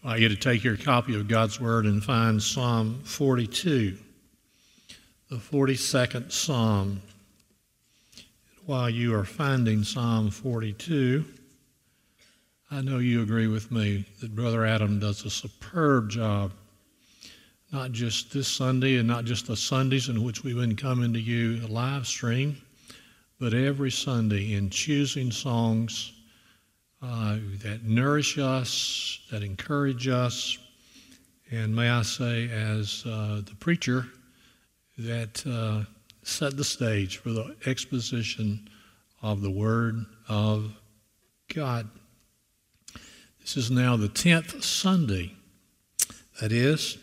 I want you to take your copy of God's Word and find Psalm 42, the 42nd Psalm. While you are finding Psalm 42, I know you agree with me that Brother Adam does a superb job, not just this Sunday and not just the Sundays in which we've been coming to you live stream, but every Sunday in choosing songs that nourish us, that encourage us, and may I say, as the preacher, that set the stage for the exposition of the Word of God. This is now the 10th Sunday. That is,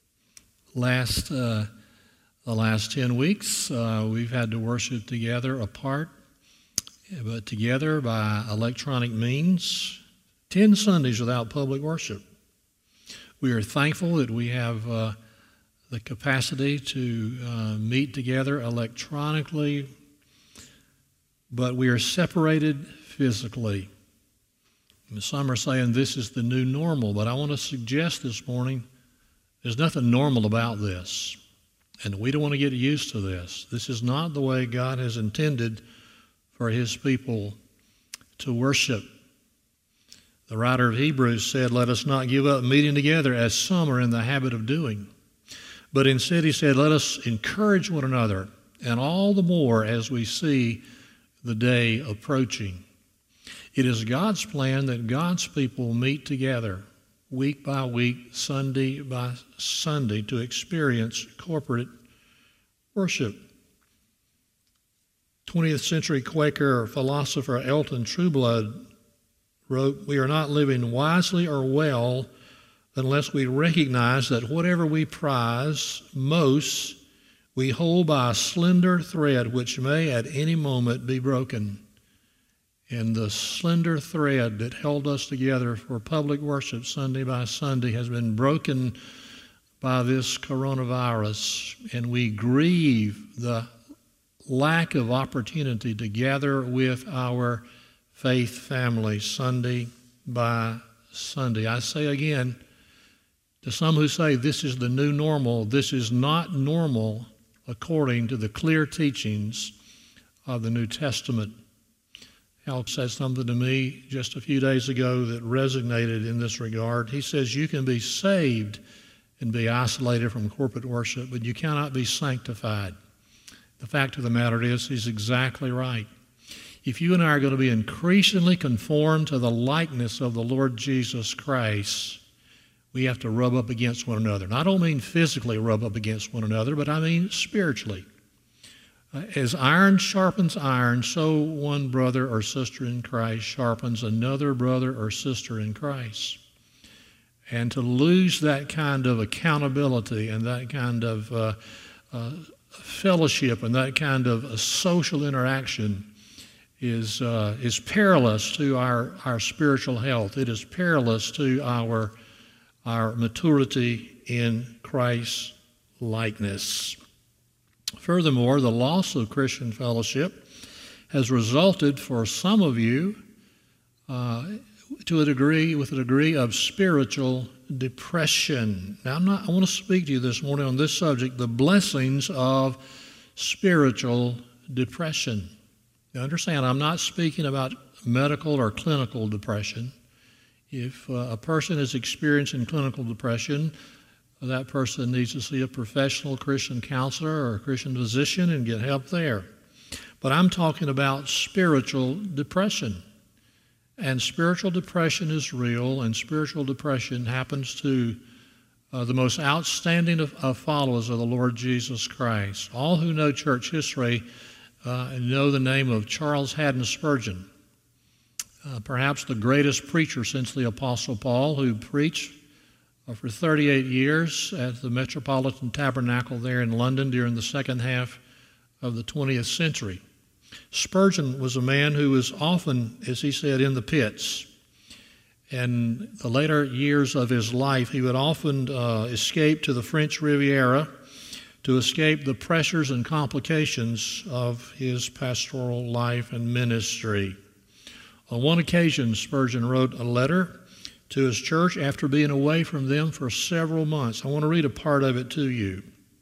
the last 10 weeks, we've had to worship together apart, but together by electronic means. 10 Sundays without public worship. We are thankful that we have the capacity to meet together electronically, but we are separated physically. And some are saying this is the new normal, but I want to suggest this morning there's nothing normal about this, and we don't want to get used to this. This is not the way God has intended for His people to worship. The writer of Hebrews said, "Let us not give up meeting together as some are in the habit of doing, but instead," he said, "let us encourage one another, and all the more as we see the day approaching." It is God's plan that God's people meet together week by week, Sunday by Sunday, to experience corporate worship. 20th century Quaker philosopher Elton Trueblood wrote, "We are not living wisely or well unless we recognize that whatever we prize most, we hold by a slender thread which may at any moment be broken." And the slender thread that held us together for public worship Sunday by Sunday has been broken by this coronavirus, and we grieve the lack of opportunity to gather with our faith family Sunday by Sunday. I say again, to some who say this is the new normal, this is not normal according to the clear teachings of the New Testament. Hal said something to me just a few days ago that resonated in this regard. He says you can be saved and be isolated from corporate worship, but you cannot be sanctified. The fact of the matter is, he's exactly right. If you and I are going to be increasingly conformed to the likeness of the Lord Jesus Christ, we have to rub up against one another. And I don't mean physically rub up against one another, but I mean spiritually. As iron sharpens iron, so one brother or sister in Christ sharpens another brother or sister in Christ. And to lose that kind of accountability and that kind of fellowship and that kind of social interaction is perilous to our spiritual health. It is perilous to our maturity in Christ's likeness. Furthermore, the loss of Christian fellowship has resulted for some of you with a degree of spiritual depression. Now, I want to speak to you this morning on this subject, the blessings of spiritual depression. Now, understand, I'm not speaking about medical or clinical depression. If a person is experiencing clinical depression, that person needs to see a professional Christian counselor or a Christian physician and get help there. But I'm talking about spiritual depression. And spiritual depression is real, and spiritual depression happens to the most outstanding of followers of the Lord Jesus Christ. All who know church history know the name of Charles Haddon Spurgeon, perhaps the greatest preacher since the Apostle Paul, who preached for 38 years at the Metropolitan Tabernacle there in London during the second half of the 20th century. Spurgeon was a man who was often, as he said, in the pits. And the later years of his life, he would often escape to the French Riviera to escape the pressures and complications of his pastoral life and ministry. On one occasion, Spurgeon wrote a letter to his church after being away from them for several months. I want to read a part of it to you.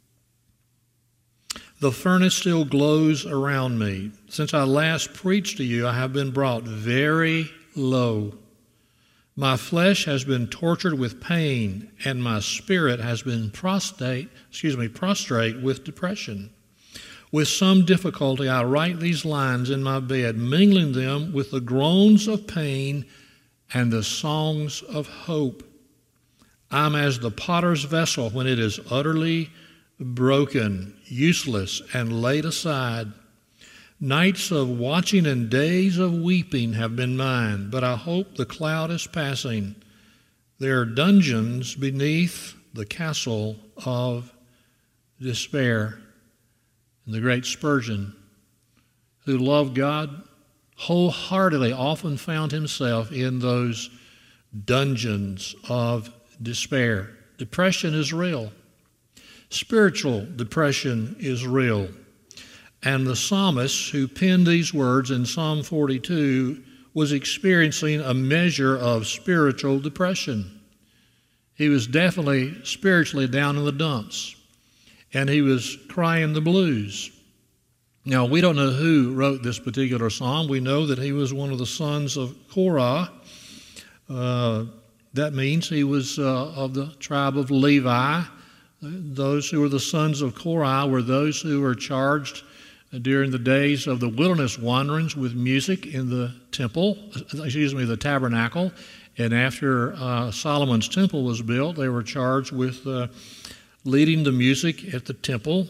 The furnace still glows around me. Since I last preached to you, I have been brought very low. My flesh has been tortured with pain, and my spirit has been prostrate with depression. With some difficulty, I write these lines in my bed, mingling them with the groans of pain and the songs of hope. I'm as the potter's vessel when it is utterly broken, useless, and laid aside. Nights of watching and days of weeping have been mine, but I hope the cloud is passing. There are dungeons beneath the castle of despair. And the great Spurgeon, who loved God wholeheartedly, often found himself in those dungeons of despair. Depression is real. Spiritual depression is real. And the psalmist who penned these words in Psalm 42 was experiencing a measure of spiritual depression. He was definitely spiritually down in the dumps, and he was crying the blues. Now, we don't know who wrote this particular psalm. We know that he was one of the sons of Korah. That means he was of the tribe of Levi. Those who were the sons of Korah were those who were charged during the days of the wilderness wanderings with music in the the tabernacle. And after Solomon's temple was built, they were charged with leading the music at the temple.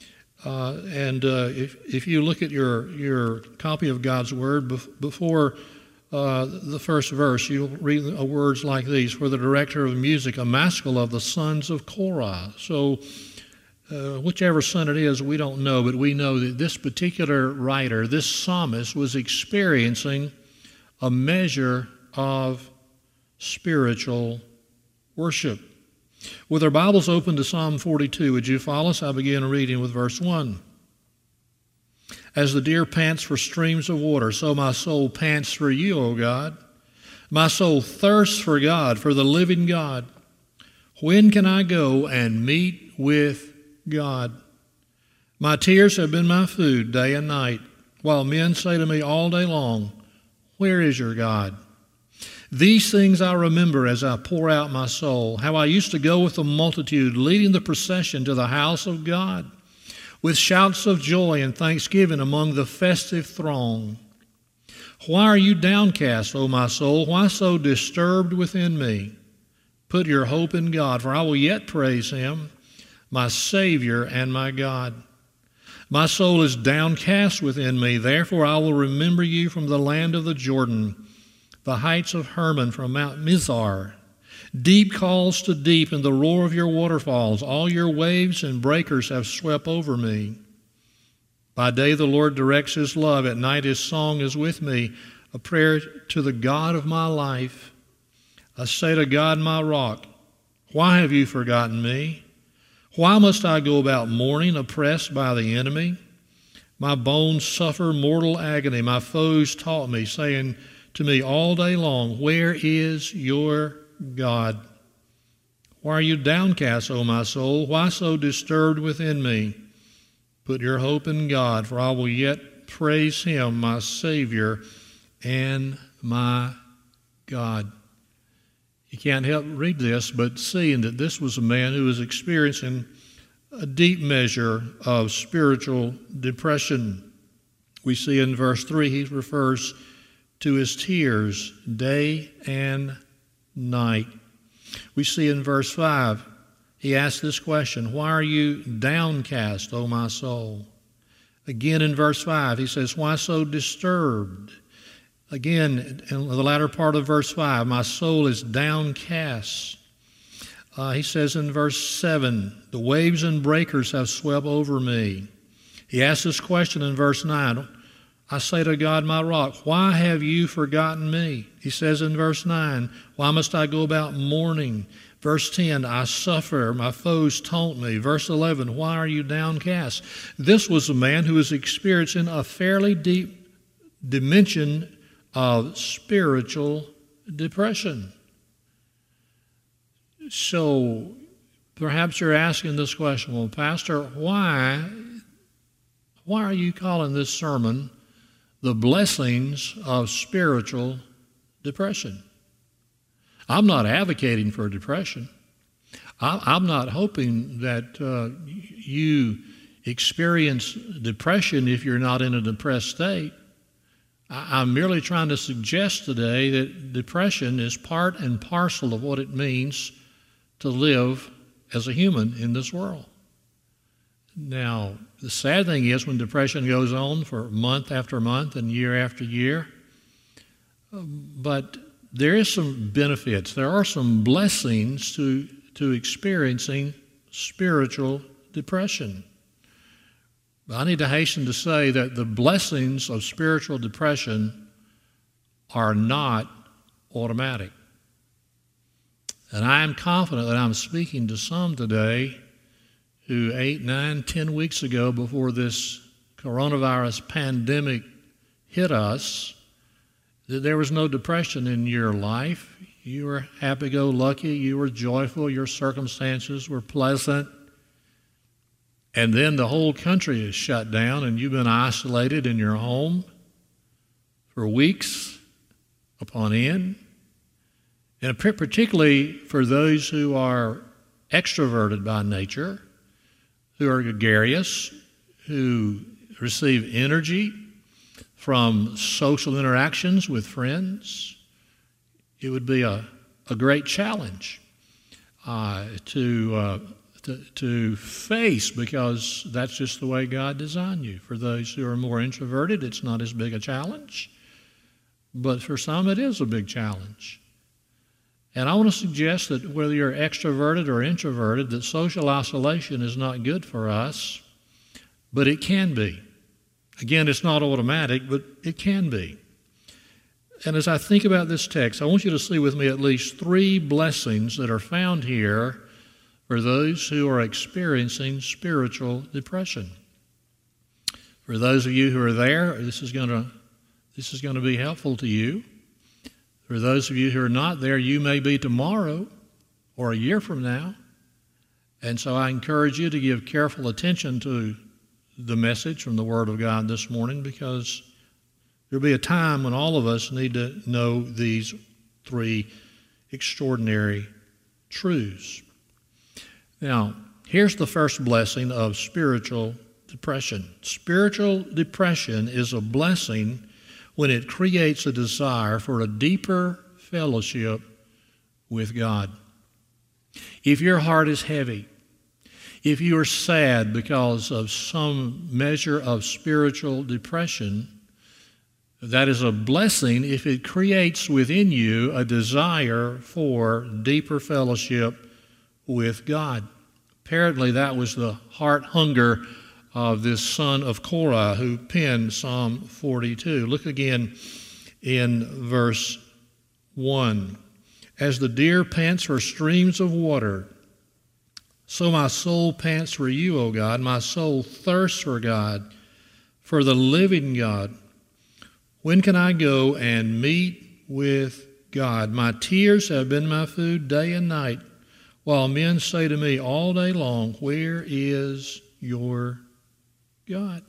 If you look at your copy of God's Word, before the first verse, you'll read words like these: for the director of music, a maskil of the sons of Korah. So whichever son it is, we don't know, but we know that this particular writer, this psalmist, was experiencing a measure of spiritual worship. With our Bibles open to Psalm 42, would you follow us? I begin reading with verse 1. As the deer pants for streams of water, so my soul pants for you, O God. My soul thirsts for God, for the living God. When can I go and meet with God? My tears have been my food day and night, while men say to me all day long, where is your God? These things I remember as I pour out my soul, how I used to go with the multitude, leading the procession to the house of God, with shouts of joy and thanksgiving among the festive throng. Why are you downcast, O my soul? Why so disturbed within me? Put your hope in God, for I will yet praise him, my Savior and my God. My soul is downcast within me, therefore I will remember you from the land of the Jordan, the heights of Hermon from Mount Mizar. Deep calls to deep in the roar of your waterfalls. All your waves and breakers have swept over me. By day the Lord directs his love. At night his song is with me, a prayer to the God of my life. I say to God, my rock, why have you forgotten me? Why must I go about mourning, oppressed by the enemy? My bones suffer mortal agony. My foes taunt me, saying to me all day long, where is your God? Why are you downcast, O my soul? Why so disturbed within me? Put your hope in God, for I will yet praise him, my Savior and my God. You can't help read this, but seeing that this was a man who was experiencing a deep measure of spiritual depression. We see in verse 3 he refers to his tears day and night. We see in verse 5 he asks this question, why are you downcast, O my soul? Again in verse 5 he says, why so disturbed? Again, in the latter part of verse 5, my soul is downcast. He says in verse 7, the waves and breakers have swept over me. He asks this question in verse 9, I say to God, my rock, why have you forgotten me? He says in verse 9, why must I go about mourning? Verse 10, I suffer, my foes taunt me. Verse 11, why are you downcast? This was a man who was experiencing a fairly deep dimension of spiritual depression. So perhaps you're asking this question, well, Pastor, why are you calling this sermon the blessings of spiritual depression? I'm not advocating for depression. I'm not hoping that you experience depression if you're not in a depressed state. I'm merely trying to suggest today that depression is part and parcel of what it means to live as a human in this world. Now, the sad thing is when depression goes on for month after month and year after year, but there is some benefits. There are some blessings to experiencing spiritual depression. I need to hasten to say that the blessings of spiritual depression are not automatic. And I am confident that I'm speaking to some today who 8, 9, 10 weeks ago, before this coronavirus pandemic hit us, that there was no depression in your life. You were happy-go-lucky. You were joyful. Your circumstances were pleasant. And then the whole country is shut down and you've been isolated in your home for weeks upon end. And particularly for those who are extroverted by nature, who are gregarious, who receive energy from social interactions with friends, it would be a great challenge to face, because that's just the way God designed you. For those who are more introverted, it's not as big a challenge, but for some it is a big challenge. And I want to suggest that whether you're extroverted or introverted, that social isolation is not good for us, but it can be. Again, it's not automatic, but it can be. And as I think about this text, I want you to see with me at least 3 blessings that are found here for those who are experiencing spiritual depression. For those of you who are there, this is going to be helpful to you. For those of you who are not there, you may be tomorrow or a year from now. And so I encourage you to give careful attention to the message from the Word of God this morning, because there'll be a time when all of us need to know these 3 extraordinary truths. Now, here's the first blessing of spiritual depression. Spiritual depression is a blessing when it creates a desire for a deeper fellowship with God. If your heart is heavy, if you are sad because of some measure of spiritual depression, that is a blessing if it creates within you a desire for deeper fellowship with God. Apparently that was the heart hunger of this son of Korah who penned Psalm 42. Look again in verse 1. As the deer pants for streams of water, so my soul pants for you, O God. My soul thirsts for God, for the living God. When can I go and meet with God? My tears have been my food day and night, while men say to me all day long, where is your God?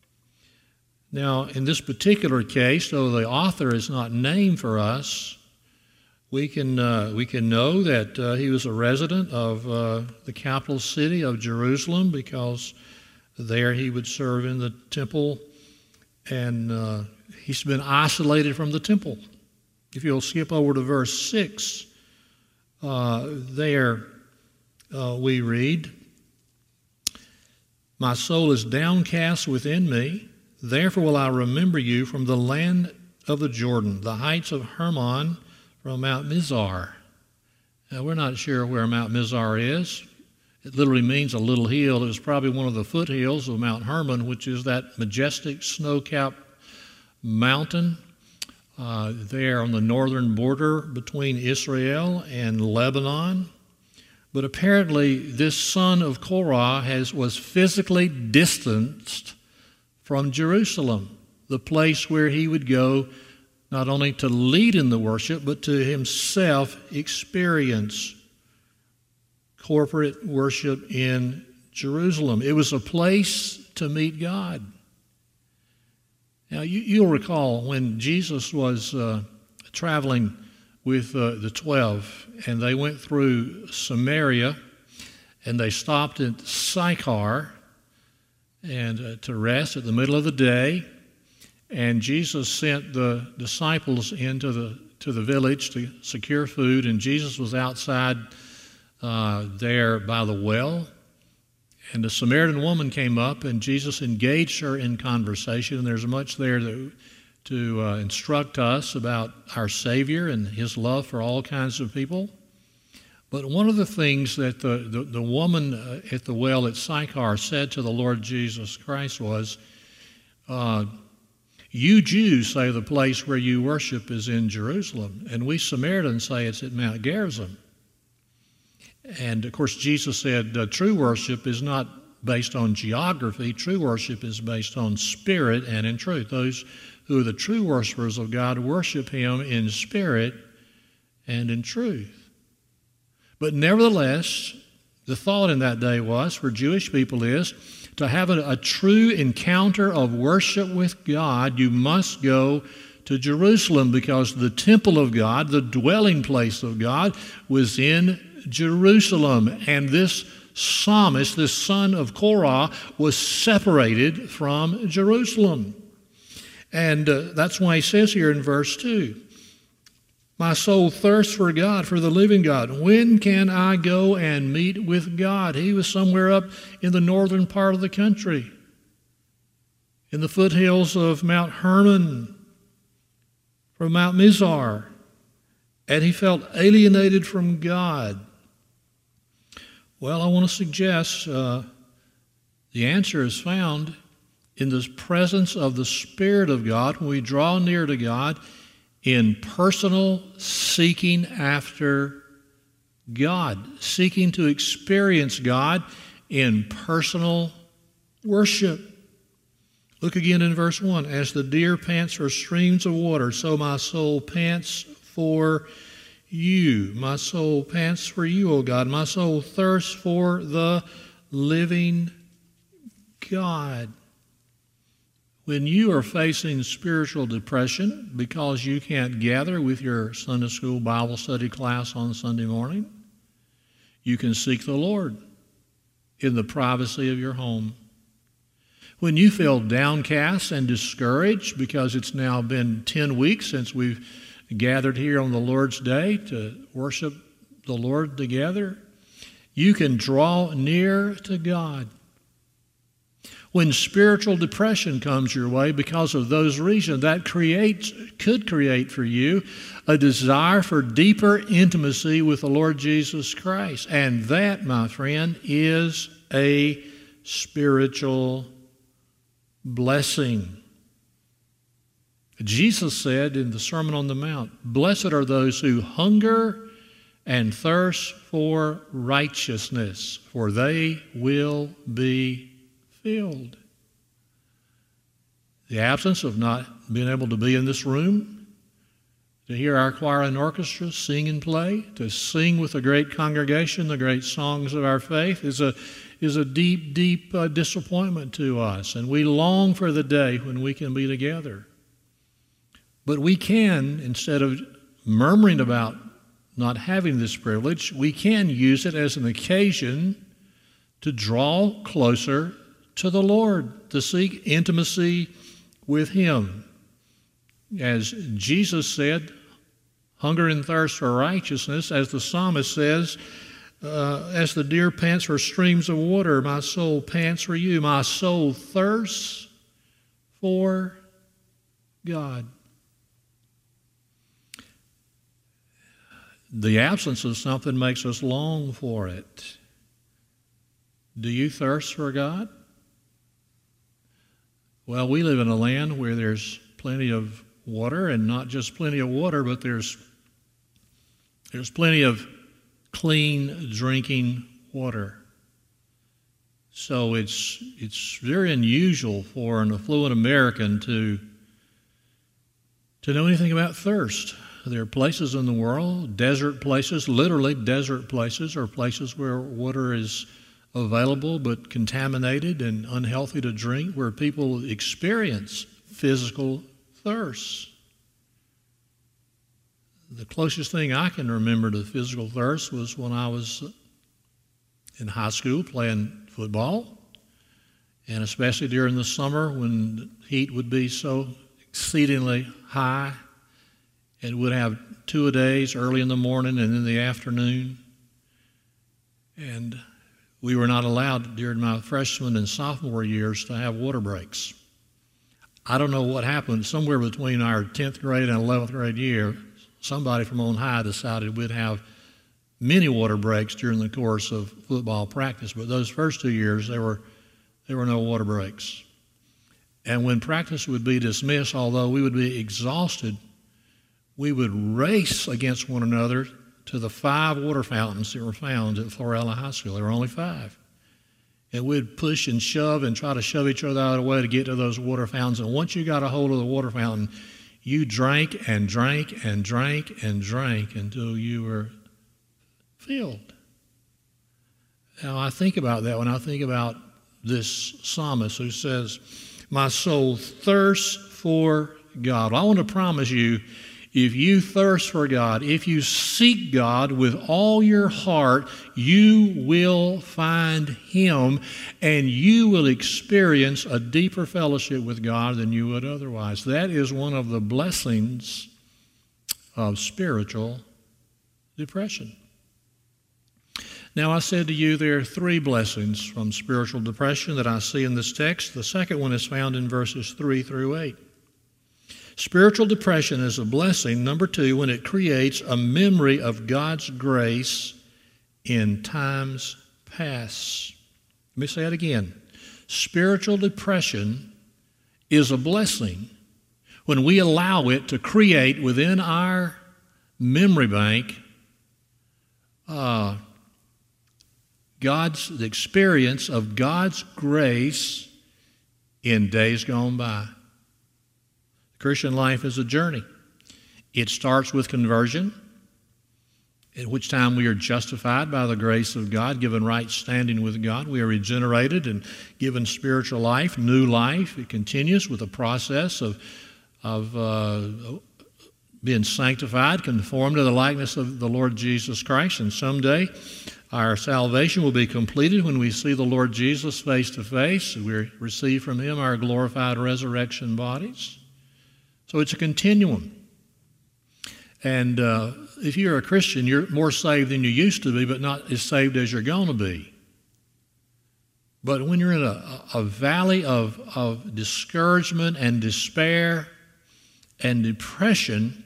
Now, in this particular case, though the author is not named for us, we can know that he was a resident of the capital city of Jerusalem, because there he would serve in the temple, and he's been isolated from the temple. If you'll skip over to verse 6, there we read, my soul is downcast within me, therefore will I remember you from the land of the Jordan, the heights of Hermon, from Mount Mizar. Now, we're not sure where Mount Mizar is. It literally means a little hill. It was probably one of the foothills of Mount Hermon, which is that majestic snow-capped mountain there on the northern border between Israel and Lebanon. But apparently this son of Korah was physically distanced from Jerusalem, the place where he would go not only to lead in the worship, but to himself experience corporate worship in Jerusalem. It was a place to meet God. Now, you'll recall when Jesus was traveling with the 12, and they went through Samaria, and they stopped at Sychar and to rest at the middle of the day. And Jesus sent the disciples into the village to secure food, and Jesus was outside there by the well. And the Samaritan woman came up, and Jesus engaged her in conversation. And there's much there to instruct us about our Savior and His love for all kinds of people. But one of the things that the woman at the well at Sychar said to the Lord Jesus Christ was, "You Jews say the place where you worship is in Jerusalem, and we Samaritans say it's at Mount Gerizim." And, of course, Jesus said true worship is not based on geography. True worship is based on spirit and in truth. Those who are the true worshipers of God worship Him in spirit and in truth. But nevertheless, the thought in that day was, for Jewish people is, to have a true encounter of worship with God, you must go to Jerusalem, because the temple of God, the dwelling place of God, was in Jerusalem. And this psalmist, this son of Korah, was separated from Jerusalem. And that's why he says here in verse 2, "My soul thirsts for God, for the living God. When can I go and meet with God?" He was somewhere up in the northern part of the country, in the foothills of Mount Hermon, from Mount Mizar, and he felt alienated from God. Well, I want to suggest the answer is found in the presence of the Spirit of God when we draw near to God in personal seeking after God, seeking to experience God in personal worship. Look again in verse 1. "As the deer pants for streams of water, so my soul pants for you." My soul pants for you, O God. My soul thirsts for the living God. When you are facing spiritual depression because you can't gather with your Sunday school Bible study class on Sunday morning, you can seek the Lord in the privacy of your home. When you feel downcast and discouraged because it's now been 10 weeks since we've gathered here on the Lord's Day to worship the Lord together, you can draw near to God. When spiritual depression comes your way because of those reasons, that could create for you a desire for deeper intimacy with the Lord Jesus Christ. And that, my friend, is a spiritual blessing. Jesus said in the Sermon on the Mount, "Blessed are those who hunger and thirst for righteousness, for they will be filled." The absence of not being able to be in this room, to hear our choir and orchestra sing and play, to sing with a great congregation the great songs of our faith is a deep, deep disappointment to us. And we long for the day when we can be together. But we can, instead of murmuring about not having this privilege, we can use it as an occasion to draw closer to the Lord, to seek intimacy with Him. As Jesus said, hunger and thirst for righteousness, as the psalmist says, as the deer pants for streams of water, my soul pants for you. My soul thirsts for God. The absence of something makes us long for it. Do you thirst for God? Well, we live in a land where there's plenty of water, and not just plenty of water, but there's plenty of clean drinking water. So it's very unusual for an affluent American to know anything about thirst. There are places in the world, desert places, literally desert places, or places where water is available but contaminated and unhealthy to drink, where people experience physical thirst. The closest thing I can remember to physical thirst was when I was in high school playing football, and especially during the summer when the heat would be so exceedingly high, and would have 2-a-days early in the morning and in the afternoon. And we were not allowed during my freshman and sophomore years to have water breaks. I don't know what happened. Somewhere between our 10th grade and 11th grade year, somebody from on high decided we'd have many water breaks during the course of football practice. But those first 2 years, there were no water breaks. And when practice would be dismissed, although we would be exhausted, we would race against one another to the 5 water fountains that were found at Florella High School. There were only 5. And we'd push and shove and try to shove each other out of the way to get to those water fountains. And once you got a hold of the water fountain, you drank and drank and drank and drank until you were filled. Now, I think about that when I think about this psalmist who says, "My soul thirsts for God." I want to promise you, if you thirst for God, if you seek God with all your heart, you will find Him, and you will experience a deeper fellowship with God than you would otherwise. That is one of the blessings of spiritual depression. Now, I said to you there are 3 blessings from spiritual depression that I see in this text. The second one is found in verses 3 through 8. Spiritual depression is a blessing, number 2, when it creates a memory of God's grace in times past. Let me say it again. Spiritual depression is a blessing when we allow it to create within our memory bank the experience of God's grace in days gone by. Christian life is a journey. It starts with conversion, at which time we are justified by the grace of God, given right standing with God. We are regenerated and given spiritual life, new life. It continues with a process of being sanctified, conformed to the likeness of the Lord Jesus Christ. And someday our salvation will be completed when we see the Lord Jesus face to face. We receive from Him our glorified resurrection bodies. So it's a continuum. And if you're a Christian, you're more saved than you used to be, but not as saved as you're going to be. But when you're in a valley of discouragement and despair and depression,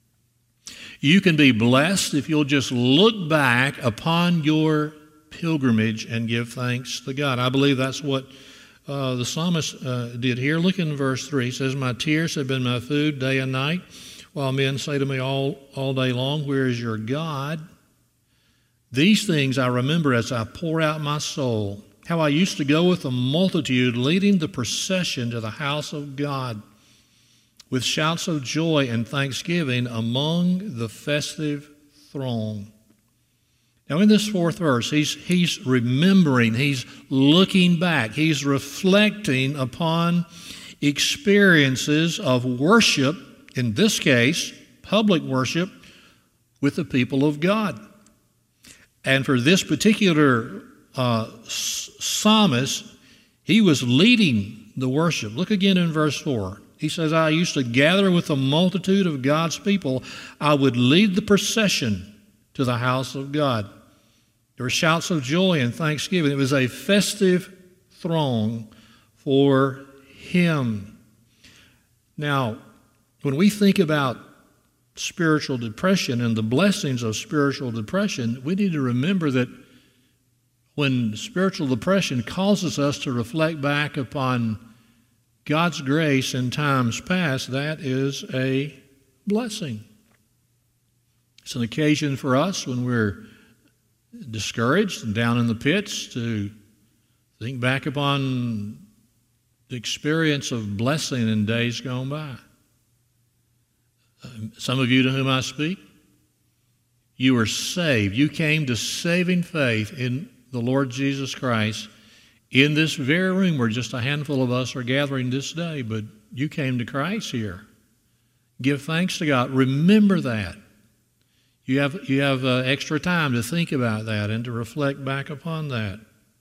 you can be blessed if you'll just look back upon your pilgrimage and give thanks to God. I believe that's what the psalmist did here. Look in verse 3. It says, "My tears have been my food day and night, while men say to me all day long, 'Where is your God?' These things I remember as I pour out my soul, how I used to go with the multitude leading the procession to the house of God with shouts of joy and thanksgiving among the festive throng." Now in this 4th verse, he's remembering, he's looking back, he's reflecting upon experiences of worship, in this case, public worship, with the people of God. And for this particular psalmist, he was leading the worship. Look again in verse 4. He says, "I used to gather with the multitude of God's people. I would lead the procession to the house of God." There were shouts of joy and thanksgiving. It was a festive throng for Him. Now, when we think about spiritual depression and the blessings of spiritual depression, we need to remember that when spiritual depression causes us to reflect back upon God's grace in times past, that is a blessing. It's an occasion for us when we're discouraged and down in the pits to think back upon the experience of blessing in days gone by. Some of you to whom I speak, you were saved. You came to saving faith in the Lord Jesus Christ in this very room where just a handful of us are gathering this day, but you came to Christ here. Give thanks to God. Remember that. You have extra time to think about that and to reflect back upon that.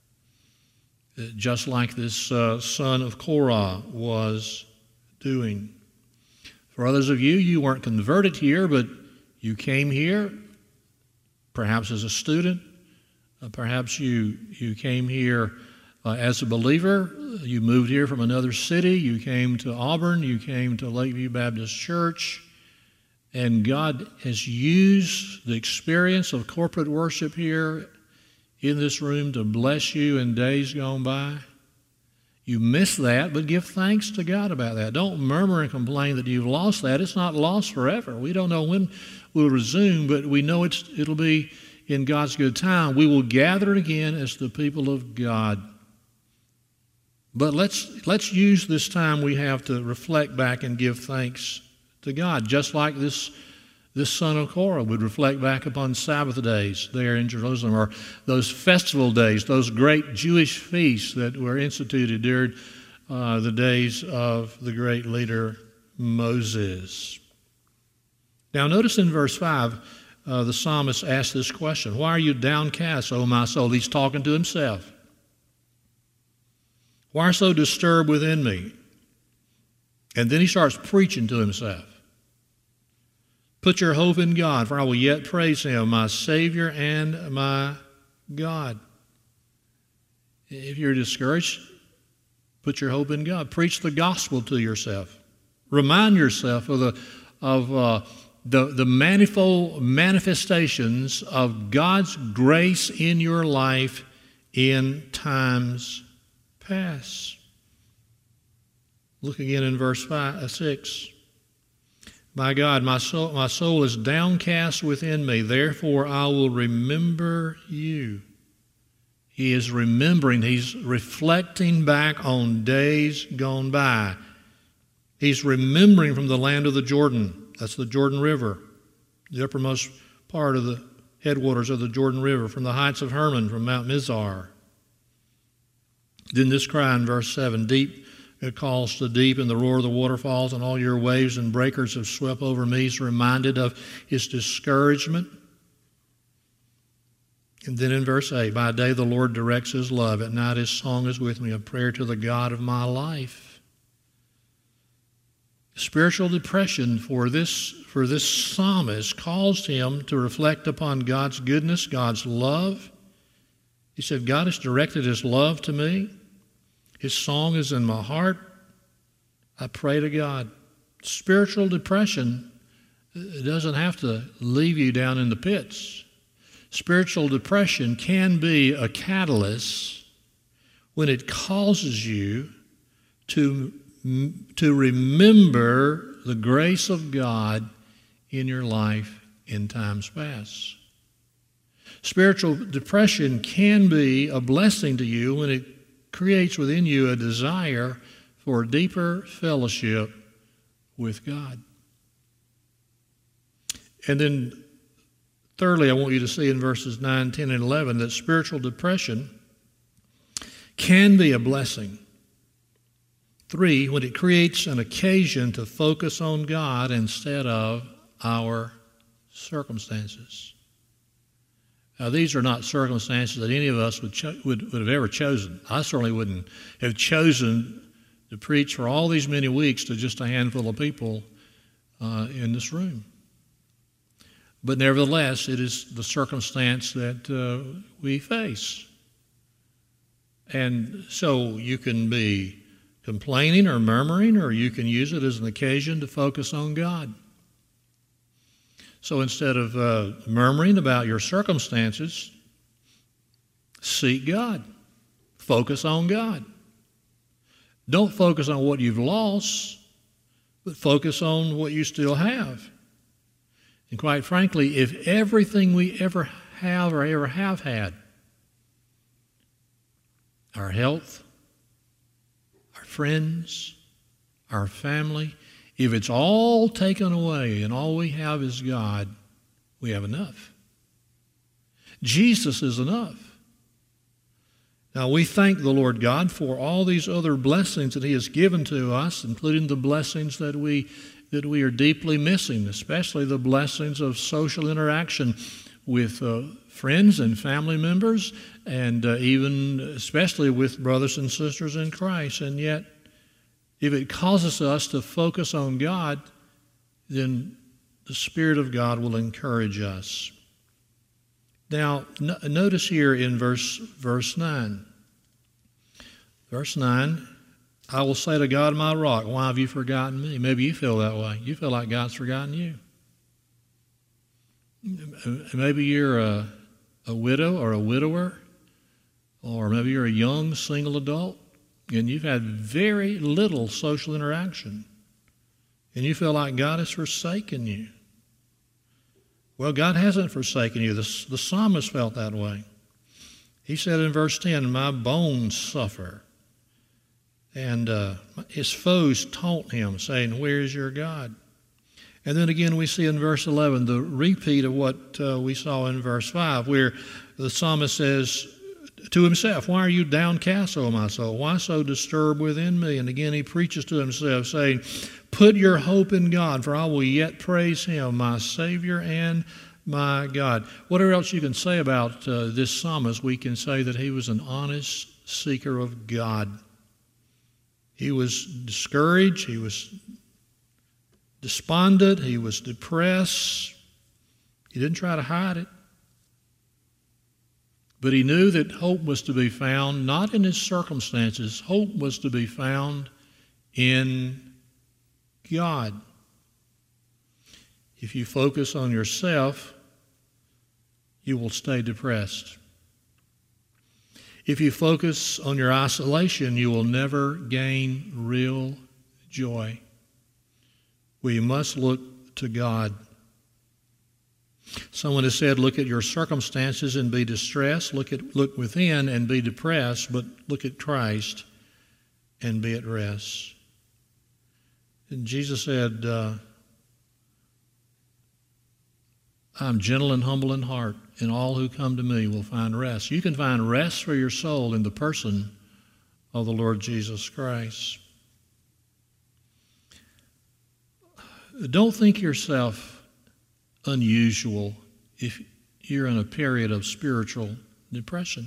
Just like this son of Korah was doing. For others of you, you weren't converted here, but you came here perhaps as a student. Perhaps you came here as a believer. You moved here from another city. You came to Auburn. You came to Lakeview Baptist Church. And God has used the experience of corporate worship here in this room to bless you in days gone by. You miss that, but give thanks to God about that. Don't murmur and complain that you've lost that. It's not lost forever. We don't know when we'll resume, but we know it'll be in God's good time. We will gather again as the people of God. But let's use this time we have to reflect back and give thanks to God, just like this son of Korah would reflect back upon Sabbath days there in Jerusalem, or those festival days, those great Jewish feasts that were instituted during the days of the great leader Moses. Now notice in verse 5, the psalmist asks this question, "Why are you downcast, O my soul?" He's talking to himself. "Why so disturbed within me?" And then he starts preaching to himself. "Put your hope in God, for I will yet praise Him, my Savior and my God." If you're discouraged, put your hope in God. Preach the gospel to yourself. Remind yourself of the manifold manifestations of God's grace in your life in times past. Look again in verse 6. "My God, my soul is downcast within me, therefore I will remember you." He is remembering, he's reflecting back on days gone by. He's remembering from the land of the Jordan. That's the Jordan River, the uppermost part of the headwaters of the Jordan River, from the heights of Hermon, from Mount Mizar. Then this cry in verse 7, "Deep it calls to deep, and the roar of the waterfalls, and all your waves and breakers have swept over me." He's reminded of his discouragement. And then in verse 8, "By day the Lord directs His love, at night His song is with me, a prayer to the God of my life." Spiritual depression for this psalmist caused him to reflect upon God's goodness, God's love. He said, "God has directed His love to me. His song is in my heart. I pray to God." Spiritual depression doesn't have to leave you down in the pits. Spiritual depression can be a catalyst when it causes you to remember the grace of God in your life in times past. Spiritual depression can be a blessing to you when it creates within you a desire for deeper fellowship with God. And then thirdly, I want you to see in verses 9, 10, and 11 that spiritual depression can be a blessing. 3, when it creates an occasion to focus on God instead of our circumstances. Now, these are not circumstances that any of us would have ever chosen. I certainly wouldn't have chosen to preach for all these many weeks to just a handful of people in this room. But nevertheless, it is the circumstance that we face. And so you can be complaining or murmuring, or you can use it as an occasion to focus on God. So instead of murmuring about your circumstances, seek God. Focus on God. Don't focus on what you've lost, but focus on what you still have. And quite frankly, if everything we ever have or ever have had, our health, our friends, our family, If it's all taken away and all we have is God, we have enough. Jesus is enough. Now, we thank the Lord God for all these other blessings that He has given to us, including the blessings that we are deeply missing, especially the blessings of social interaction with friends and family members, and even especially with brothers and sisters in Christ. And yet, if it causes us to focus on God, then the Spirit of God will encourage us. Now, notice here in verse 9. Verse 9, I will say to God, my rock, why have you forgotten me? Maybe you feel that way. You feel like God's forgotten you. Maybe you're a widow or a widower, or maybe you're a young single adult, and you've had very little social interaction, and you feel like God has forsaken you. Well, God hasn't forsaken you. The psalmist felt that way. He said in verse 10, my bones suffer. And his foes taunt him, saying, where is your God? And then again we see in verse 11 the repeat of what we saw in verse 5, where the psalmist says to himself, why are you downcast, O my soul? Why so disturbed within me? And again he preaches to himself, saying, put your hope in God, for I will yet praise Him, my Savior and my God. Whatever else you can say about this psalmist, we can say that he was an honest seeker of God. He was discouraged, he was despondent, he was depressed. He didn't try to hide it. But he knew that hope was to be found not in his circumstances. Hope was to be found in God. If you focus on yourself, you will stay depressed. If you focus on your isolation, you will never gain real joy. We must look to God. Someone has said, look at your circumstances and be distressed. Look within and be depressed, but look at Christ and be at rest. And Jesus said, I'm gentle and humble in heart, and all who come to me will find rest. You can find rest for your soul in the person of the Lord Jesus Christ. Don't think yourself unusual if you're in a period of spiritual depression.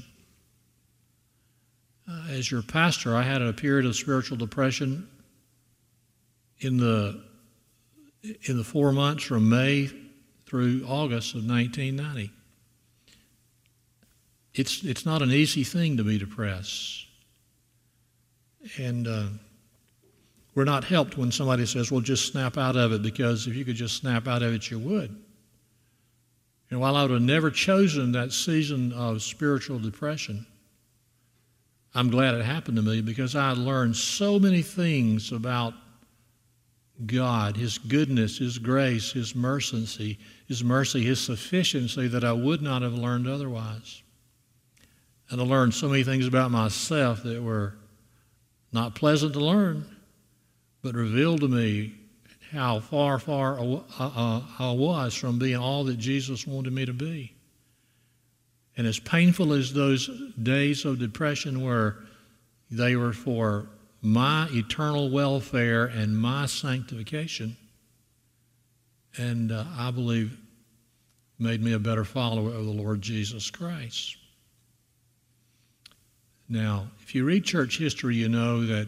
As your pastor, I had a period of spiritual depression in the 4 months from May through August of 1990. It's not an easy thing to be depressed. And we're not helped when somebody says, well, just snap out of it, because if you could just snap out of it, you would. And while I would have never chosen that season of spiritual depression, I'm glad it happened to me, because I learned so many things about God, His goodness, His grace, His mercy, His sufficiency that I would not have learned otherwise. And I learned so many things about myself that were not pleasant to learn, but revealed to me how far I was from being all that Jesus wanted me to be. And as painful as those days of depression were, they were for my eternal welfare and my sanctification, and I believe made me a better follower of the Lord Jesus Christ. Now, if you read church history, you know that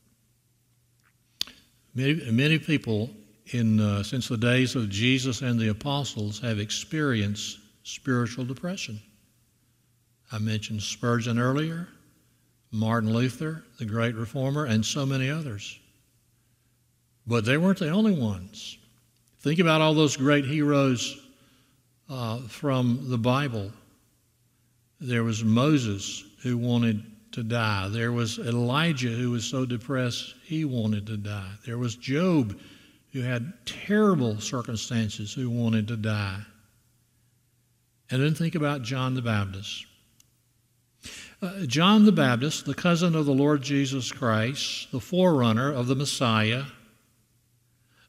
many people since the days of Jesus and the apostles have experienced spiritual depression. I mentioned Spurgeon earlier, Martin Luther, the great reformer, and so many others. But they weren't the only ones. Think about all those great heroes from the Bible. There was Moses, who wanted to die. There was Elijah, who was so depressed he wanted to die. There was Job, who had terrible circumstances, who wanted to die. And then think about John the Baptist. John the Baptist, the cousin of the Lord Jesus Christ, the forerunner of the Messiah,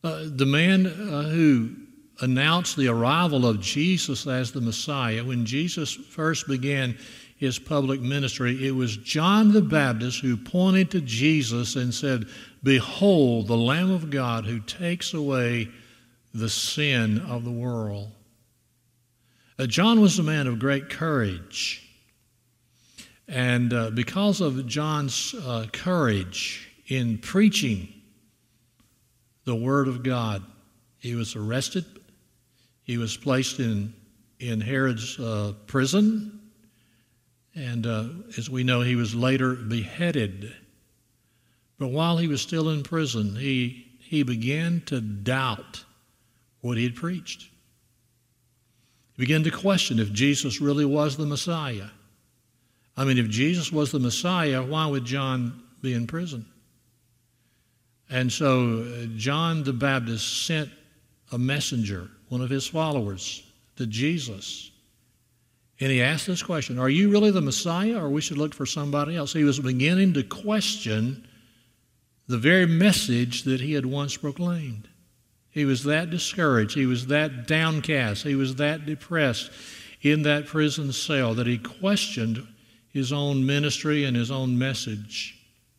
The man who announced the arrival of Jesus as the Messiah, when Jesus first began his public ministry, it was John the Baptist who pointed to Jesus and said, "Behold, the Lamb of God who takes away the sin of the world." John was a man of great courage. And because of John's courage in preaching the Word of God, he was arrested. He was placed in Herod's prison. And as we know, he was later beheaded. But while he was still in prison, he began to doubt what he had preached. He began to question if Jesus really was the Messiah. I mean, if Jesus was the Messiah, why would John be in prison? And so John the Baptist sent a messenger, one of his followers, to Jesus. And he asked this question, "Are you really the Messiah, or we should look for somebody else?" He was beginning to question the very message that he had once proclaimed. He was that discouraged. He was that downcast. He was that depressed in that prison cell that he questioned his own ministry and his own message.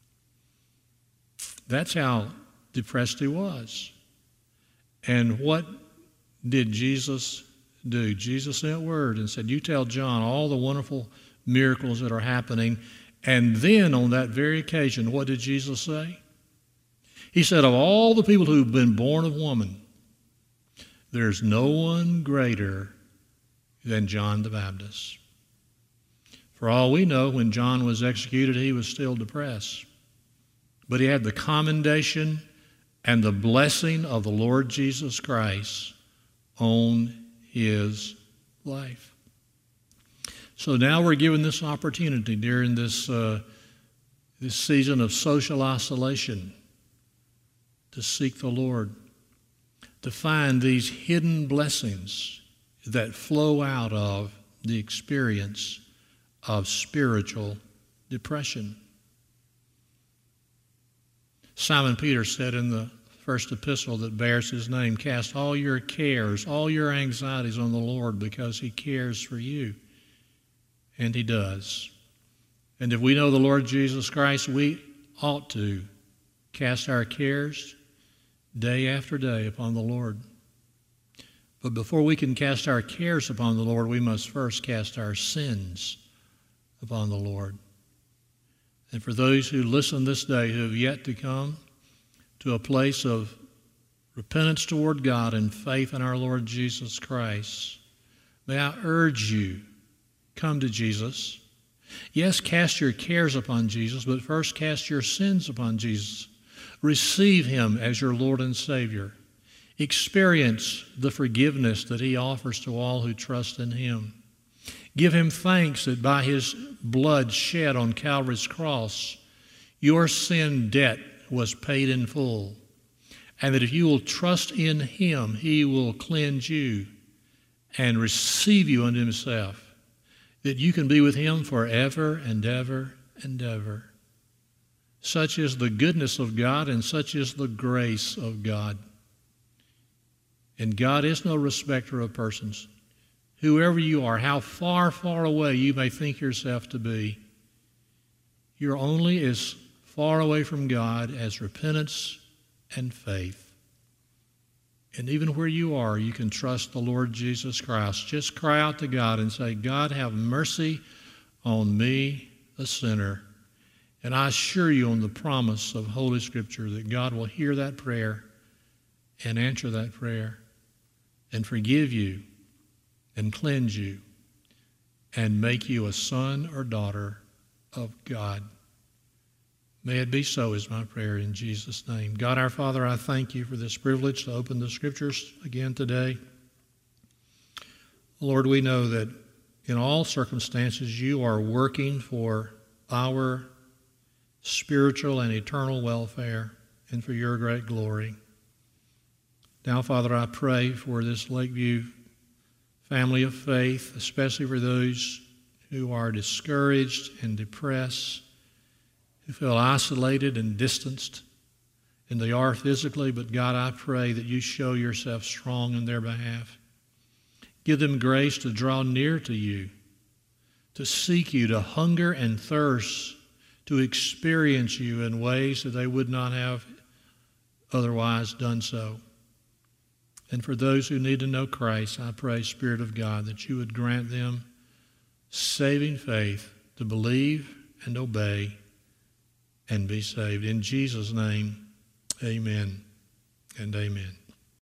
That's how depressed he was. And what did Jesus do? Jesus sent word and said, "You tell John all the wonderful miracles that are happening." And then on that very occasion, what did Jesus say? He said, "Of all the people who've been born of woman, there's no one greater than John the Baptist." For all we know, when John was executed, he was still depressed. But he had the commendation and the blessing of the Lord Jesus Christ on his life. So now we're given this opportunity during this season of social isolation to seek the Lord, to find these hidden blessings that flow out of the experience of spiritual depression. Simon Peter said in the first epistle that bears his name, "Cast all your cares, all your anxieties on the Lord, because he cares for you." And he does. And if we know the Lord Jesus Christ, we ought to cast our cares day after day upon the Lord. But before we can cast our cares upon the Lord, we must first cast our sins upon the Lord. And for those who listen this day who have yet to come to a place of repentance toward God and faith in our Lord Jesus Christ, may I urge you, come to Jesus. Yes, cast your cares upon Jesus, but first cast your sins upon Jesus. Receive him as your Lord and Savior. Experience the forgiveness that he offers to all who trust in him. Give him thanks that by his blood shed on Calvary's cross, your sin debt was paid in full, and that if you will trust in him, he will cleanse you and receive you unto himself, that you can be with him forever and ever and ever. Such is the goodness of God, and such is the grace of God. And God is no respecter of persons. Whoever you are, how far, far away you may think yourself to be, you're only as far away from God as repentance and faith. And even where you are, you can trust the Lord Jesus Christ. Just cry out to God and say, "God, have mercy on me, a sinner." And I assure you on the promise of Holy Scripture that God will hear that prayer and answer that prayer and forgive you and cleanse you and make you a son or daughter of God. May it be so is my prayer in Jesus' name. God our Father, I thank you for this privilege to open the Scriptures again today. Lord, we know that in all circumstances you are working for our spiritual and eternal welfare and for your great glory. Now, Father, I pray for this Lakeview family of faith, especially for those who are discouraged and depressed, who feel isolated and distanced and they are physically, but God, I pray that you show yourself strong in their behalf. Give them grace to draw near to you, to seek you, to hunger and thirst, to experience you in ways that they would not have otherwise done so. And for those who need to know Christ, I pray, Spirit of God, that you would grant them saving faith to believe and obey and be saved. In Jesus' name, amen and amen.